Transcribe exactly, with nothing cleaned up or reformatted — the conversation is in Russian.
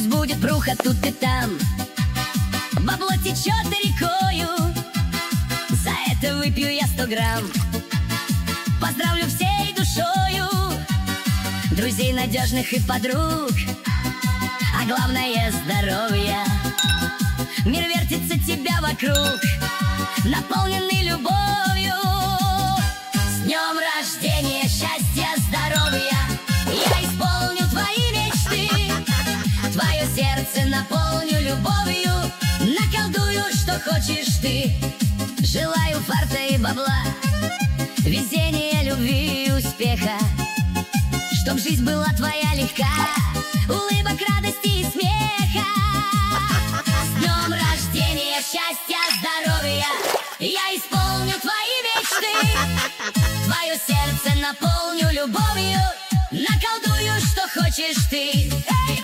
Пусть будет пруха тут и там, бабло течет рекою. За это выпью я сто грамм. Поздравлю всей душою друзей надежных и подруг, а главное здоровья. Мир вертится тебя вокруг, наполненный любовью. С днем рождения, счастья, здоровья, я исполню твои мечты. Твое сердце наполню любовью, наколдую, что хочешь ты. Желаю фарта и бабла, везения, любви и успеха, чтоб жизнь была твоя легка, улыбок, радости и смеха. С днем рождения, счастья, здоровья, я исполню твои мечты. Твое сердце наполню любовью, наколдую, что хочешь ты.